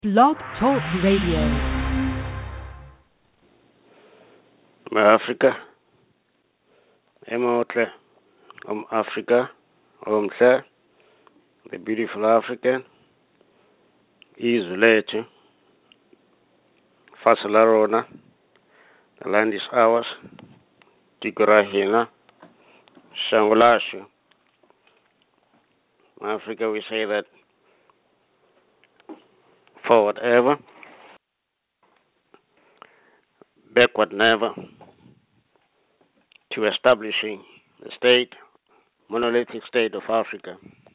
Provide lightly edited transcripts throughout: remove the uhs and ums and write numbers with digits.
Blog Talk Radio. Africa, emotle, Africa, omhle, the beautiful African, izwe lethu, fasa la rona, the land is ours, tiko ra hina, shango lashu. Africa, we say that forward ever, backward never, to establishing the state, monolithic state of Africa.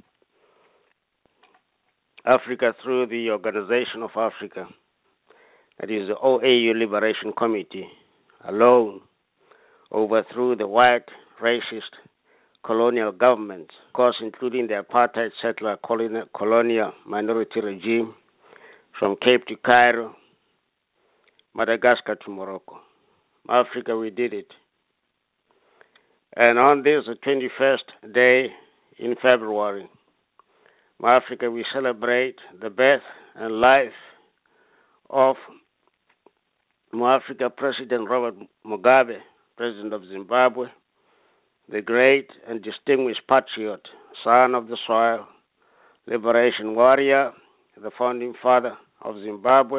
Africa through the Organization of Africa, that is the OAU Liberation Committee, alone overthrew the white, racist, colonial governments, of course including the apartheid settler colonial minority regime from Cape to Cairo, Madagascar to Morocco. Africa, we did it. And on this, the 21st day in February, Africa, we celebrate the birth and life of Africa President Robert Mugabe, President of Zimbabwe, the great and distinguished patriot, son of the soil, liberation warrior, the founding father of Zimbabwe.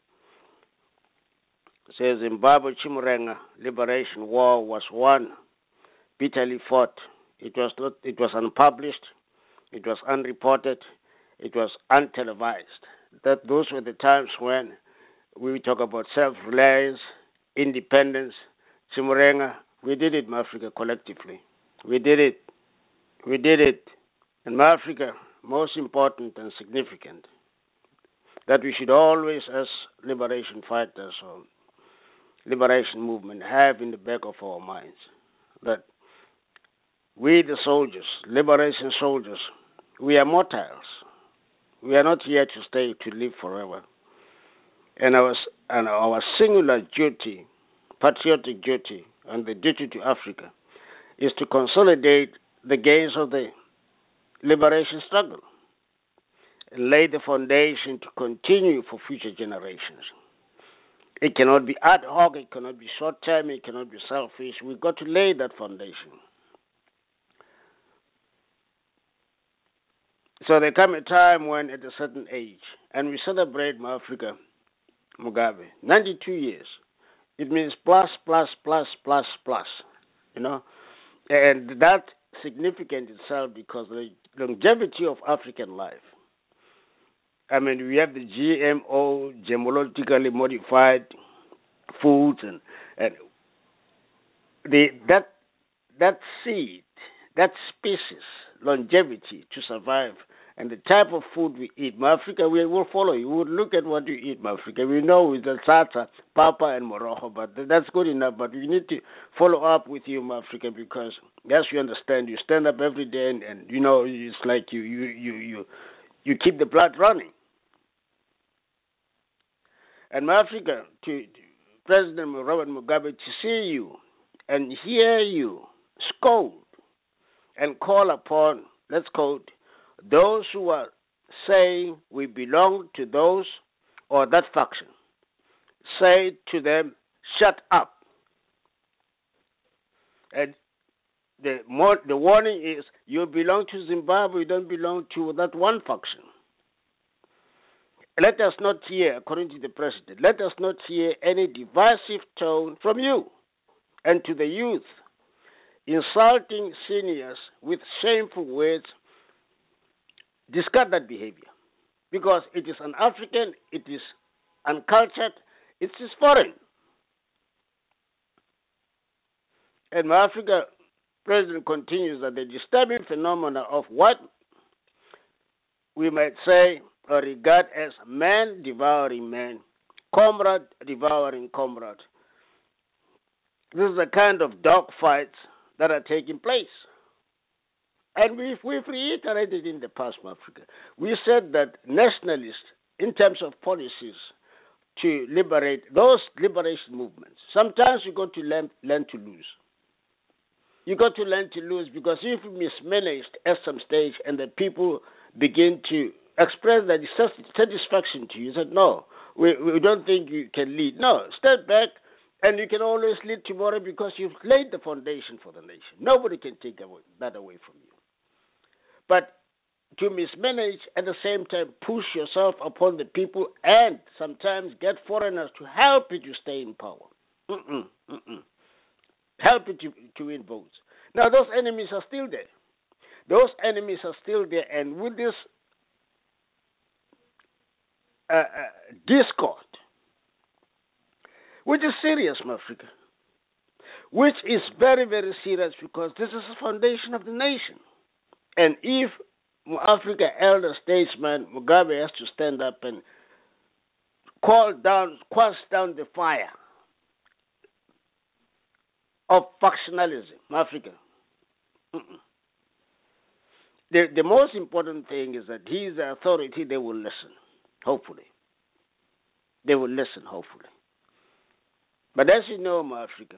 Says Zimbabwe Chimurenga Liberation War was won, bitterly fought. It was unpublished, it was unreported, it was untelevised. Those were the times when we talk about self-reliance, independence, Chimurenga. We did it, Africa, collectively. We did it. We did it. And Africa, most important and significant, that we should always, as liberation fighters or liberation movement, have in the back of our minds that we, the soldiers, liberation soldiers, we are mortals. We are not here to stay, to live forever. And our singular duty, patriotic duty, and the duty to Africa is to consolidate the gains of the liberation struggle and lay the foundation to continue for future generations. It cannot be ad hoc, it cannot be short-term, it cannot be selfish. We've got to lay that foundation. So there come a time when at a certain age, and we celebrate Africa Mugabe, 92 years. It means plus, you know. And that's significant itself because the longevity of African life. I mean, we have the GMO, genetically modified foods, and that seed, that species, longevity to survive, and the type of food we eat. Africa, we will follow you. We will look at what you eat, Africa. We know it's the Sata, Papa, and Morocco, but that's good enough. But we need to follow up with you, Africa, because yes, you understand. You stand up every day, and you know it's like you keep the blood running. And Africa, to President Robert Mugabe, to see you and hear you scold and call upon, let's quote, those who are saying we belong to those or that faction, say to them, shut up. And the warning is, you belong to Zimbabwe, you don't belong to that one faction. Let us not hear, according to the president, let us not hear any divisive tone from you and to the youth, insulting seniors with shameful words. Discard that behavior because it is un-African, it is uncultured, it is foreign. And my Africa president continues that the disturbing phenomena of what we might say or regard as man devouring man, comrade devouring comrade. This is the kind of dog fights that are taking place. And we've reiterated in the past, Africa. We said that nationalists, in terms of policies to liberate those liberation movements, sometimes you got to learn to lose. You got to learn to lose because if you mismanaged at some stage and the people begin to expressed their dissatisfaction to you, said, no, we don't think you can lead. No, step back, and you can always lead tomorrow because you've laid the foundation for the nation. Nobody can take that away from you. But to mismanage, at the same time, push yourself upon the people and sometimes get foreigners to help you to stay in power. Help you to win votes. Now, those enemies are still there. Those enemies are still there. And with this discord, which is serious, Africa, which is very, very serious because this is the foundation of the nation. And if Africa elder statesman Mugabe has to stand up and quash down the fire of factionalism, Africa. The most important thing is that he is the authority. They will listen, hopefully. They will listen, hopefully. But as you know, Africa,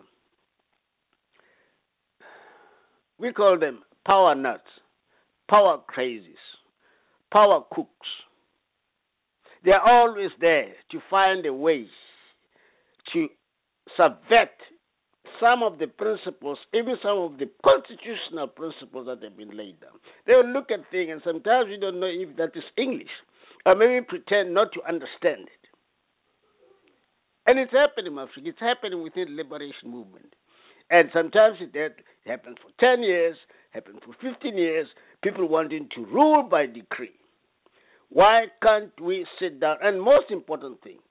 we call them power nuts, power crazies, power cooks. They are always there to find a way to subvert some of the principles, even some of the constitutional principles that have been laid down. They will look at things, and sometimes we don't know if that is English, or maybe pretend not to understand it. And it's happening, Africa. It's happening within the liberation movement. And sometimes it happens for 10 years, happens for 15 years, people wanting to rule by decree. Why can't we sit down? And most important thing,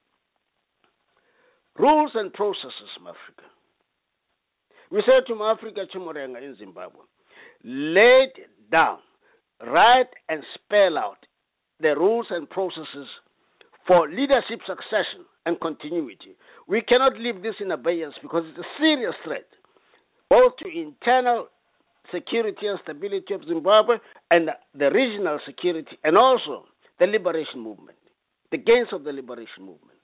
rules and processes, Africa. We said to Africa Chimurenga in Zimbabwe, lay down, write and spell out the rules and processes for leadership succession and continuity. We cannot leave this in abeyance because it's a serious threat, both to internal security and stability of Zimbabwe and the regional security, and also the liberation movement, the gains of the liberation movement.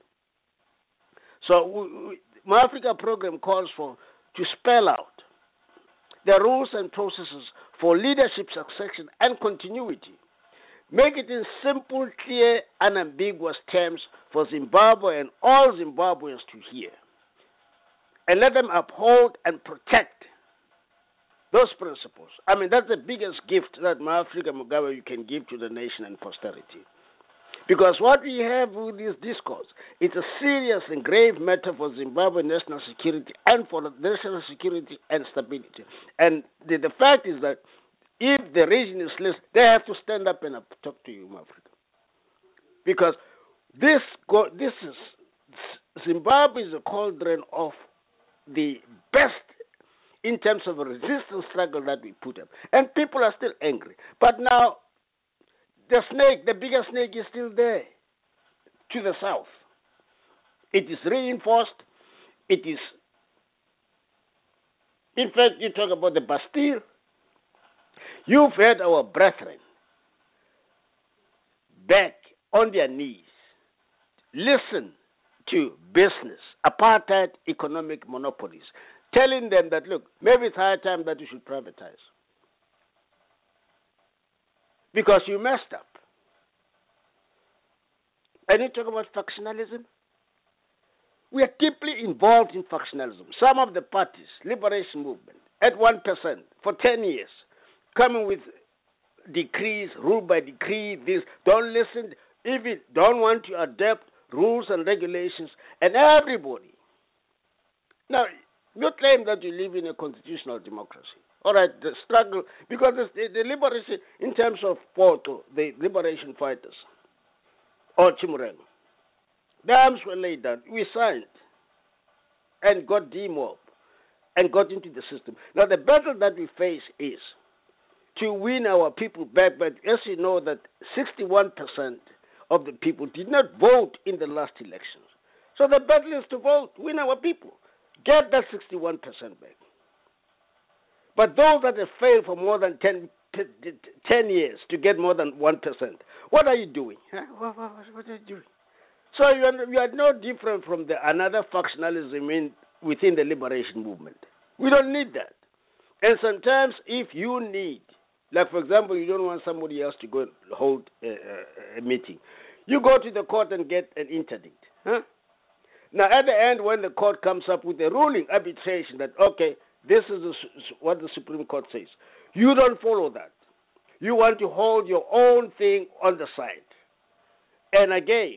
So my Africa program calls for to spell out the rules and processes for leadership succession and continuity. Make it in simple, clear, unambiguous terms for Zimbabwe and all Zimbabweans to hear. And let them uphold and protect those principles. I mean, that's the biggest gift that Africa Mugabe you can give to the nation and posterity. Because what we have with this discourse, it's a serious and grave matter for Zimbabwe national security and for the national security and stability. And the fact is that if the region is listening, they have to stand up and talk to you, Africa. Because this is Zimbabwe is a cauldron of the best in terms of a resistance struggle that we put up. And people are still angry. But now, the snake, the bigger snake is still there to the south. It is reinforced. It is, in fact, you talk about the Bastille. You've heard our brethren back on their knees listen to business, apartheid economic monopolies, telling them that, look, maybe it's high time that you should privatize. Because you messed up. And you talk about factionalism. We are deeply involved in factionalism. Some of the parties, liberation movement, at 1% for 10 years, coming with decrees, rule by decree, this, don't listen, even don't want to adapt rules and regulations, and everybody. Now, you claim that you live in a constitutional democracy. All right, the struggle, because the liberation, in terms of Porto, the liberation fighters, or Chimurenga, the arms were laid down. We signed and got demobbed and got into the system. Now, the battle that we face is to win our people back. But as you know, that 61% of the people did not vote in the last elections. So the battle is to vote, win our people, get that 61% back. But those that have failed for more than 10 years to get more than 1%, what are you doing? Huh? What are you doing? So you are no different from another factionalism within the liberation movement. We don't need that. And sometimes if you need Like, for example, you don't want somebody else to go and hold a meeting. You go to the court and get an interdict. Huh? Now, at the end, when the court comes up with a ruling, arbitration, that, okay, this is what the Supreme Court says, you don't follow that. You want to hold your own thing on the side. And again,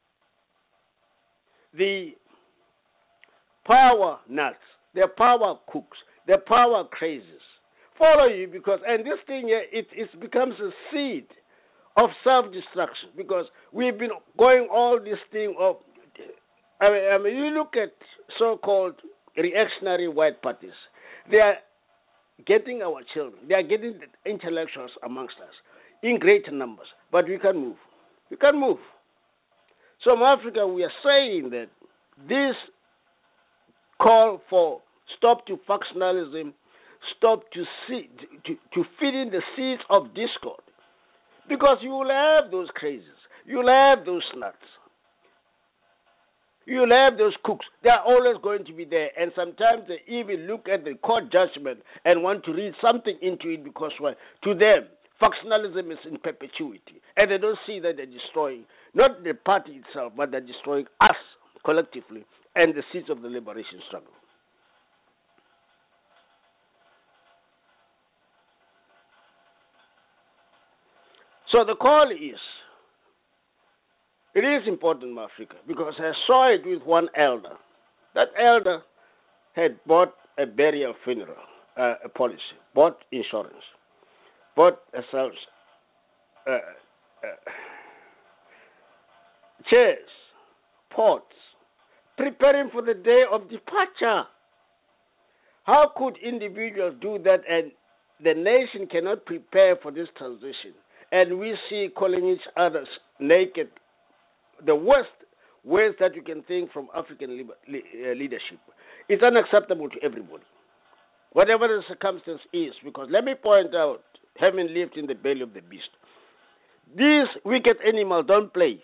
the power nuts, the power cooks, the power crazes follow you because, and this thing here, it becomes a seed of self-destruction because we've been going all this thing of, I mean, you look at so-called reactionary white parties, they are getting our children, they are getting the intellectuals amongst us in great numbers, but we can't move. We can't move. So in Africa, we are saying that this call for stop to factionalism, stop to feed in the seeds of discord, because you will have those crazes, you will have those nuts, you will have those cooks. They are always going to be there, and sometimes they even look at the court judgment and want to read something into it because, well, to them, factionalism is in perpetuity, and they don't see that they're destroying not the party itself, but they're destroying us collectively and the seeds of the liberation struggle. So the call is, it is important in Africa because I saw it with one elder. That elder had bought a burial funeral, a policy, bought insurance, bought herself chairs, pots, preparing for the day of departure. How could individuals do that and the nation cannot prepare for this transition? And we see calling each other naked, the worst ways that you can think from African leadership. It's unacceptable to everybody, whatever the circumstance is, because let me point out, having lived in the belly of the beast, these wicked animals don't play.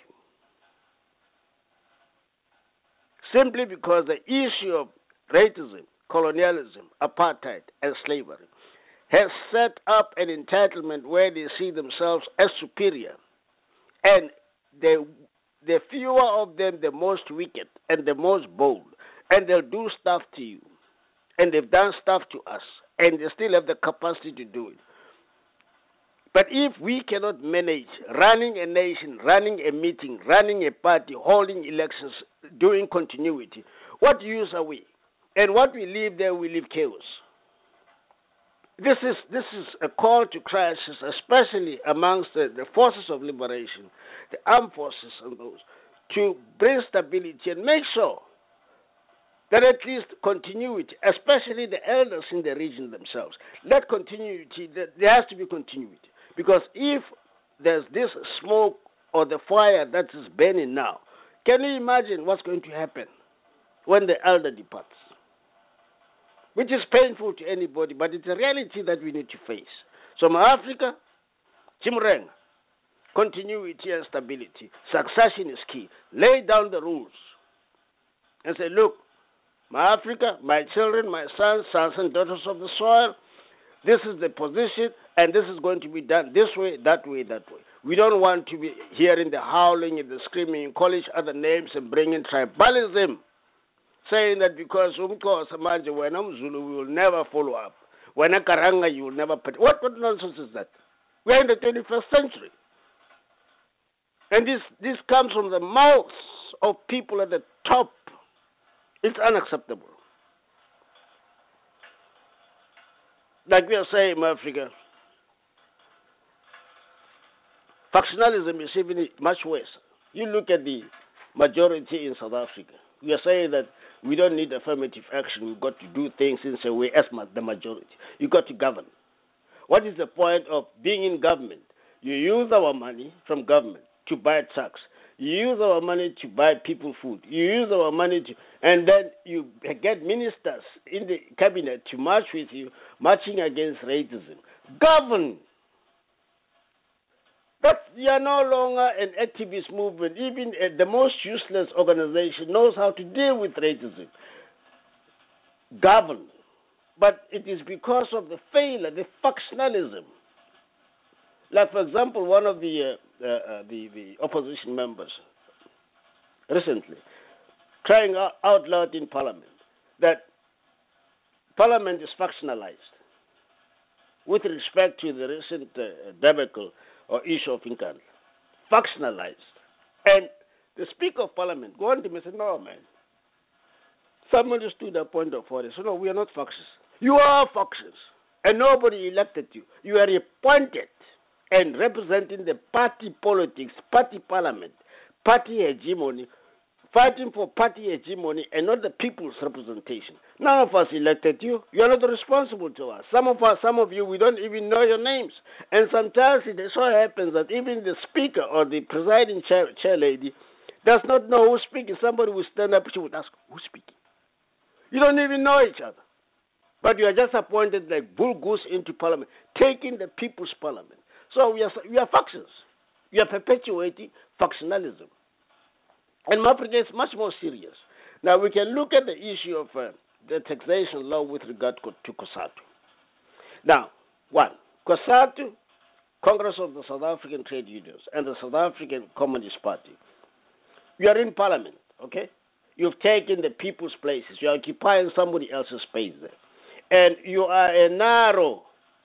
Simply because the issue of racism, colonialism, apartheid, and slavery has set up an entitlement where they see themselves as superior. And the fewer of them, the most wicked and the most bold. And they'll do stuff to you. And they've done stuff to us. And they still have the capacity to do it. But if we cannot manage running a nation, running a meeting, running a party, holding elections, doing continuity, what use are we? And what we leave there, we leave chaos. This is a call to crisis, especially amongst the forces of liberation, the armed forces and those, to bring stability and make sure that at least continuity, especially the elders in the region themselves, that continuity, there has to be continuity. Because if there's this smoke or the fire that is burning now, can you imagine what's going to happen when the elder departs? Which is painful to anybody, but it's a reality that we need to face. So, Africa, Chimurenga, continuity and stability, succession is key. Lay down the rules and say, look, my Africa, my children, my sons and daughters of the soil, this is the position, and this is going to be done this way, that way, that way. We don't want to be hearing the howling and the screaming, call each other names and bring in tribalism, saying that because Umko Samaje, when I'm Zulu, we will never follow up. When a Karanga, you will never put. What nonsense is that? We're in the 21st century. And this comes from the mouths of people at the top. It's unacceptable. Like we are saying in Africa, factionalism is even much worse. You look at the majority in South Africa. We are saying that we don't need affirmative action. We've got to do things in a way as the majority. You've got to govern. What is the point of being in government? You use our money from government to buy trucks. You use our money to buy people food. You use our money to, and then you get ministers in the cabinet to march with you, marching against racism. Govern. But you are no longer an activist movement. Even the most useless organization knows how to deal with racism. Govern. But it is because of the failure, the factionalism Like, for example, one of the opposition members recently crying out loud in Parliament that Parliament is factionalized with respect to the recent debacle or issue of Incan. Factionalized. And the Speaker of Parliament go on to me and say, no, man. Somebody stood at point of order. So, no, we are not factions. You are factions. And nobody elected you. You are appointed and representing the party politics, party parliament, party hegemony, fighting for party hegemony and not the people's representation. None of us elected you. You are not responsible to us. Some of you, we don't even know your names. And sometimes it so happens that even the speaker or the presiding chair lady does not know who's speaking. Somebody will stand up, she would ask, who's speaking? You don't even know each other. But you are just appointed like bull goose into parliament, taking the people's parliament. So we are factions. We are perpetuating factionalism. And my project is much more serious. Now, we can look at the issue of the taxation law with regard to COSATU. Now, one, COSATU, Congress of the South African Trade Unions, and the South African Communist Party. You are in parliament, okay? You've taken the people's places. You are occupying somebody else's space there. And you are a narrow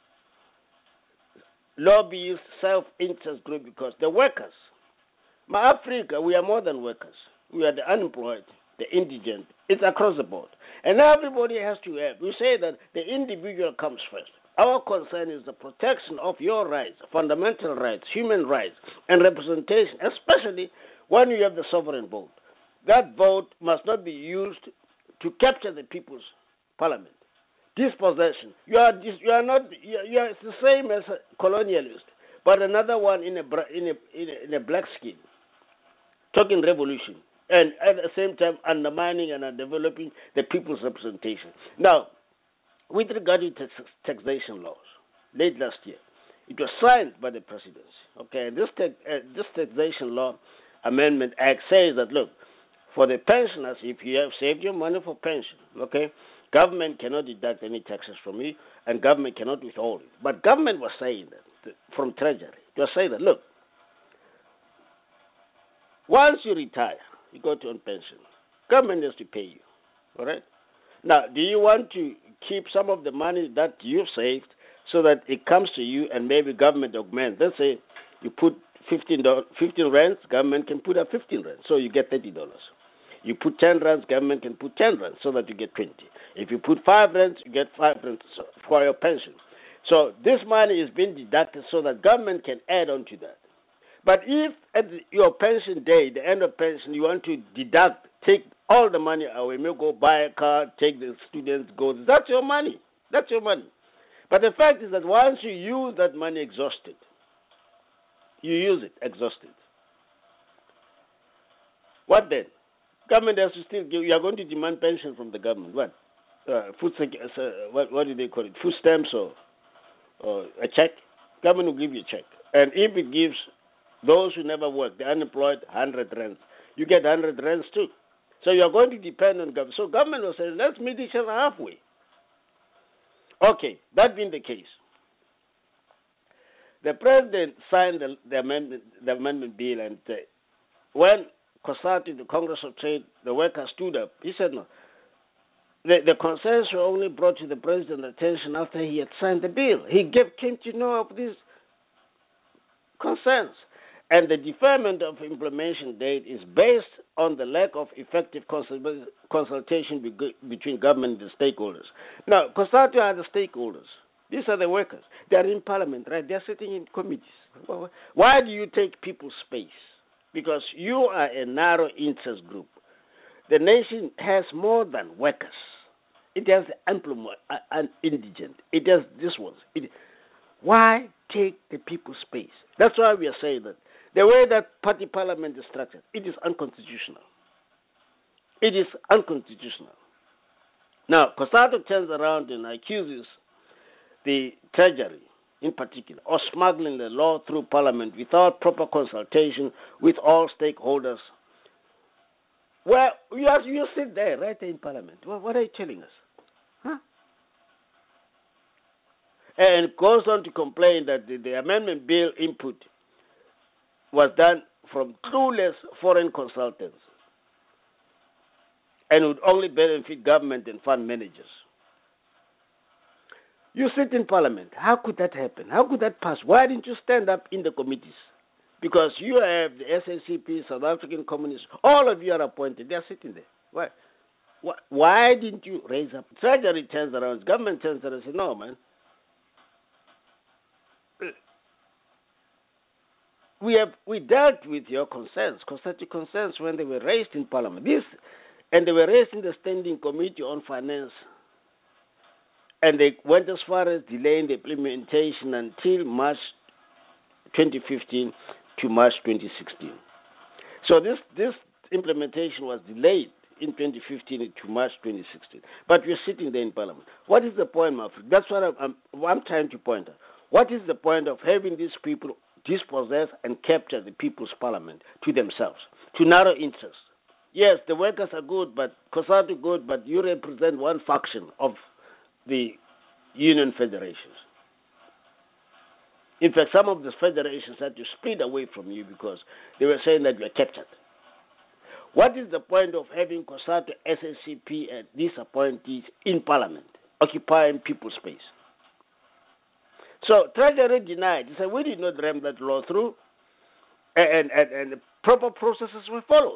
lobbyist self-interest group because the workers, Africa, we are more than workers. We are the unemployed, the indigent. It's across the board. And everybody has to have. We say that the individual comes first. Our concern is the protection of your rights, fundamental rights, human rights, and representation, especially when you have the sovereign vote. That vote must not be used to capture the people's parliament. Dispossession. You are it's the same as a colonialist, but another one in a black skin, talking revolution, and at the same time undermining and developing the people's representation. Now, with regard to taxation laws, late last year, it was signed by the presidency. Okay, this taxation law amendment act says that, look, for the pensioners, if you have saved your money for pension, okay, government cannot deduct any taxes from you, and government cannot withhold it. But government was saying that, from Treasury, it was saying that, look, once you retire, you go to on pension, government has to pay you, all right? Now, do you want to keep some of the money that you've saved so that it comes to you and maybe government augments? Let's say you put 15 rands, government can put up 15 rands, so you get $30. You put 10 rands, government can put 10 rands, so that you get 20. If you put 5 rands, you get 5 rands for your pension. So this money is being deducted so that government can add on to that. But if at your pension day, the end of pension, you want to deduct, take all the money away, maybe go buy a car, take the students' goals, that's your money. That's your money. But the fact is that once you use that money exhausted, you use it exhausted. What then? Government has to still give. You are going to demand pension from the government. What? What do they call it? Food stamps or a check? Government will give you a check. And if it gives those who never work, the unemployed, 100 rands, you get 100 rands too. So you are going to depend on government. So government will say, let's meet each other halfway. Okay, that being the case, the president signed the amendment bill, and when COSATU, the Congress of Trade, the workers stood up, he said no. The concerns were only brought to the president's attention after he had signed the bill. He came to know of these concerns. And the deferment of implementation date is based on the lack of effective consultation between government and the stakeholders. Now, COSATU are the stakeholders. These are the workers. They are in parliament, right? They are sitting in committees. Why do you take people's space? Because you are a narrow interest group. The nation has more than workers. It has the indigent. It has this one. Why take the people's space? That's why we are saying that the way that party parliament is structured, it is unconstitutional. It is unconstitutional. Now, COSATU turns around and accuses the Treasury, in particular, of smuggling the law through Parliament without proper consultation with all stakeholders. Well, you sit there, right there in Parliament. What are you telling us? Huh? And goes on to complain that the amendment bill input was done from clueless foreign consultants and would only benefit government and fund managers. You sit in parliament. How could that happen? How could that pass? Why didn't you stand up in the committees? Because you have the SACP, South African Communists, all of you are appointed. They are sitting there. Why? Why didn't you raise up? Treasury turns around, government turns around and says, no, man. We dealt with your concerns, concerted concerns when they were raised in Parliament. And they were raised in the Standing Committee on Finance. And they went as far as delaying the implementation until March 2015 to March 2016. So this implementation was delayed in 2015 to March 2016. But we're sitting there in Parliament. What is the point, my friend? That's what I'm trying to point out. What is the point of having these people dispossess and capture the People's Parliament to themselves, to narrow interests? Yes, the workers are good, but COSATU good, but you represent one faction of the union federations. In fact, some of the federations had to split away from you because they were saying that you are captured. What is the point of having COSATU, SSCP, and these appointees in Parliament, occupying people's space? So Treasury denied. They said, we did not ram that law through, and the proper processes were followed.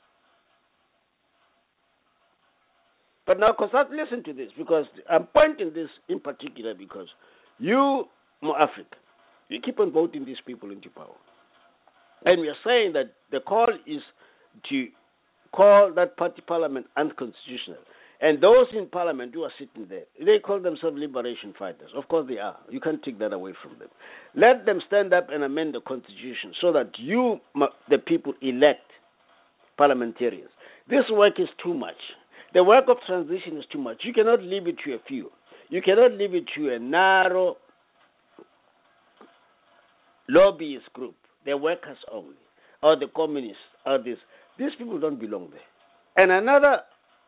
But now, COSATU, listen to this, because I'm pointing this in particular because you, More Africa, you keep on voting these people into power. And we are saying that the call is to call that party parliament unconstitutional. And those in parliament who are sitting there, they call themselves liberation fighters. Of course they are. You can't take that away from them. Let them stand up and amend the constitution so that you, the people, elect parliamentarians. This work is too much. The work of transition is too much. You cannot leave it to a few. You cannot leave it to a narrow lobbyist group, the workers only, or the communists, or this. These people don't belong there. And another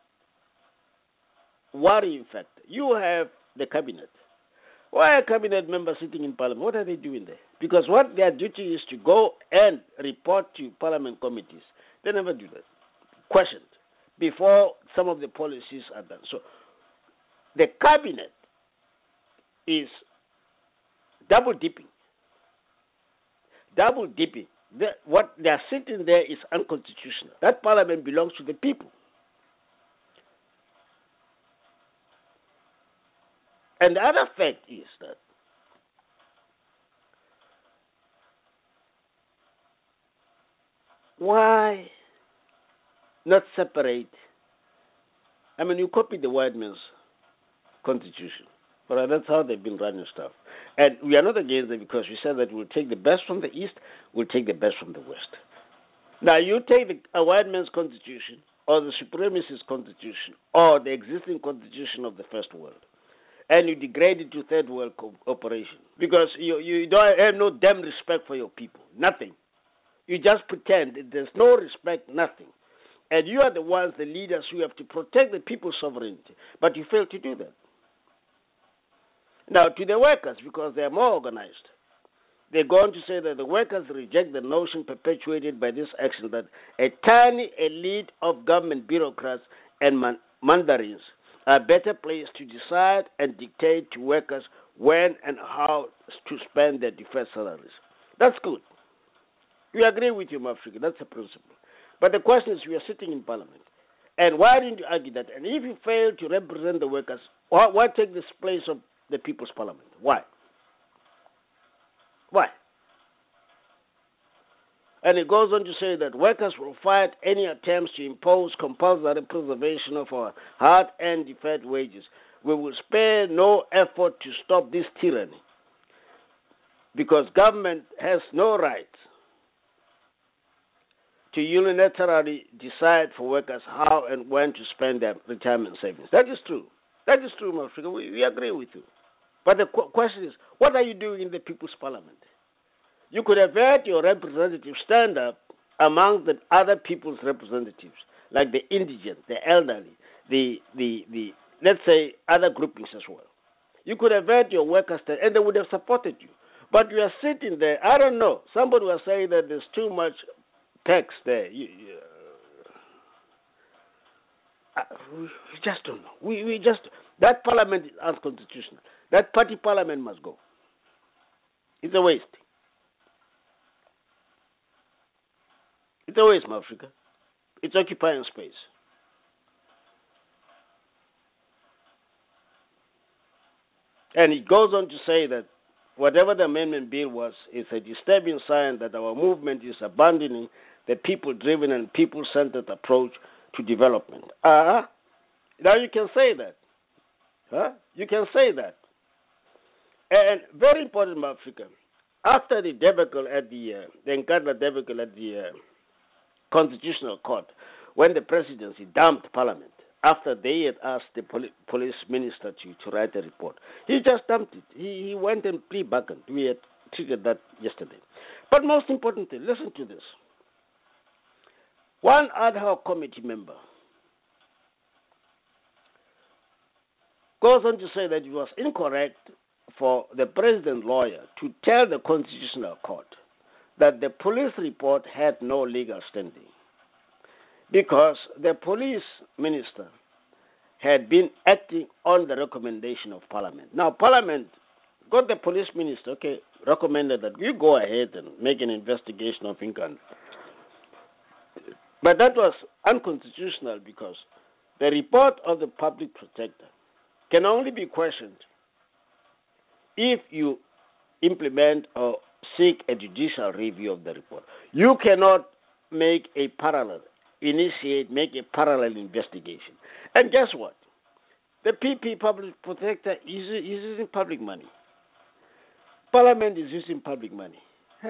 worrying factor, you have the cabinet. Why are cabinet members sitting in parliament? What are they doing there? Because what their duty is to go and report to parliament committees. They never do that. Questioned before some of the policies are done. So the cabinet is double dipping. Double dipping. What they are sitting there is unconstitutional. That parliament belongs to the people. And the other fact is that why not separate? I mean, you copy the white man's constitution. But that's how they've been running stuff. And we are not against it because we said that we'll take the best from the East, we'll take the best from the West. Now, you take a white man's constitution or the supremacist constitution or the existing constitution of the First World, and you degrade it to third world cooperation because you don't have no damn respect for your people. Nothing. You just pretend. There's no respect, nothing. And you are the ones, the leaders, who have to protect the people's sovereignty. But you fail to do that. Now, to the workers, because they are more organized, they're going to say that the workers reject the notion perpetuated by this action that a tiny elite of government bureaucrats and mandarins are better placed to decide and dictate to workers when and how to spend their deferred salaries. That's good. We agree with you, Africa. That's a principle. But the question is, we are sitting in parliament. And why didn't you argue that? And if you fail to represent the workers, why take this place of the People's Parliament? Why? Why? And it goes on to say that workers will fight any attempts to impose compulsory preservation of our hard-earned deferred wages. We will spare no effort to stop this tyranny because government has no right to unilaterally decide for workers how and when to spend their retirement savings. That is true. That is true, Africa. We agree with you. But the question is, what are you doing in the People's Parliament? You could have had your representatives stand up among the other people's representatives, like the indigent, the elderly, the let's say other groupings as well. You could have had your workers there, and they would have supported you. But you are sitting there. I don't know. Somebody was saying that there's too much tax there. We just don't know. We just that parliament is unconstitutional. That party parliament must go. It's a waste. It's a waste, Africa. It's occupying space. And it goes on to say that whatever the amendment bill was, is a disturbing sign that our movement is abandoning the people-driven and people-centered approach to development. Now you can say that. You can say that. And very important, Africa, after the debacle at the Nkandla debacle at the Constitutional Court, when the presidency dumped Parliament, after they had asked the police minister to write a report, he just dumped it. He went and plea-bargained. We had triggered that yesterday. But most importantly, listen to this. One ad hoc committee member goes on to say that it was incorrect for the president lawyer to tell the Constitutional Court that the police report had no legal standing because the police minister had been acting on the recommendation of Parliament. Now, Parliament got the police minister, recommended that you go ahead and make an investigation of Nkandla. But that was unconstitutional because the report of the public protector can only be questioned if you implement or seek a judicial review of the report. You cannot make a parallel investigation. And guess what? The PP public protector is using public money. Parliament is using public money.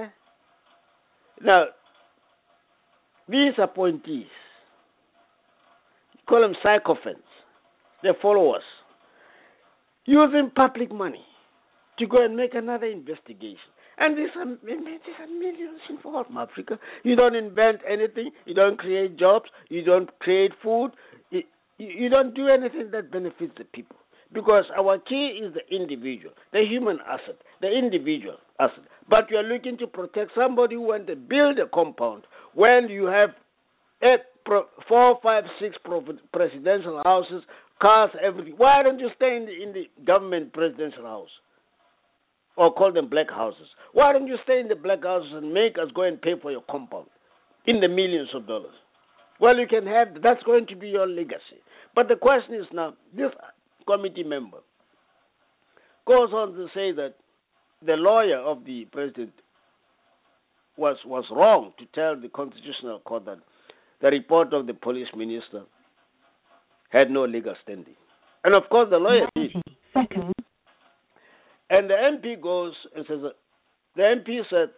Now, these appointees, you call them sycophants, they followers, using public money to go and make another investigation. And there's millions involved in Africa. You don't invent anything. You don't create jobs. You don't create food. You don't do anything that benefits the people. Because our key is the individual, the human asset, the individual asset. But you are looking to protect somebody who wants to build a compound when you have 4, 5, 6 presidential houses, cars, everything. Why don't you stay in the government presidential house? Or call them black houses. Why don't you stay in the black houses and make us go and pay for your compound in the millions of dollars? Well, you can have, that's going to be your legacy. But the question is now, this committee member goes on to say that the lawyer of the president was wrong to tell the Constitutional Court that the report of the police minister had no legal standing. And of course the lawyer did. Seconds. And the MP goes and says, the MP said,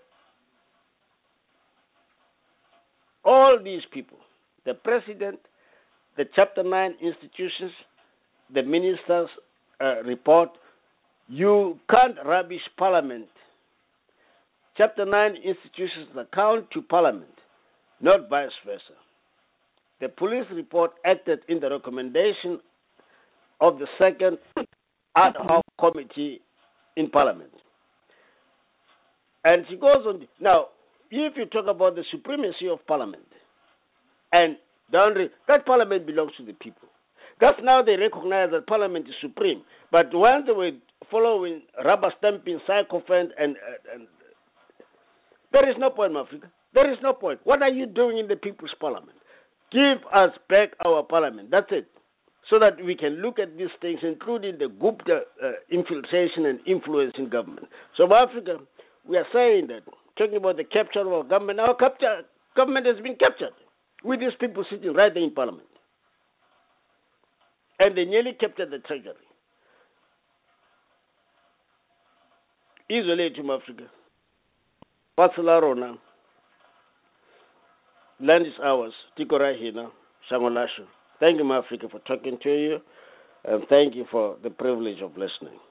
all these people, the president, the Chapter 9 institutions, the minister's report, you can't rubbish Parliament. Chapter 9 institutions account to Parliament, not vice versa. The police report acted in the recommendation of the second ad hoc committee in Parliament. And she goes on. Now, if you talk about the supremacy of Parliament and that Parliament belongs to the people. That's now they recognize that Parliament is supreme. But once they were following rubber stamping, sycophant, and there is no point, Africa. There is no point. What are you doing in the People's Parliament? Give us back our Parliament. That's it. So that we can look at these things, including the Gupta infiltration and influence in government. So, Africa, we are saying that, talking about the capture of our government, government has been captured with these people sitting right there in Parliament. And they nearly captured the treasury. Isolate to Africa. Patsalarona. Land is ours. Tikora Hina. Shangolasho. Thank you, Africa, for talking to you. And thank you for the privilege of listening.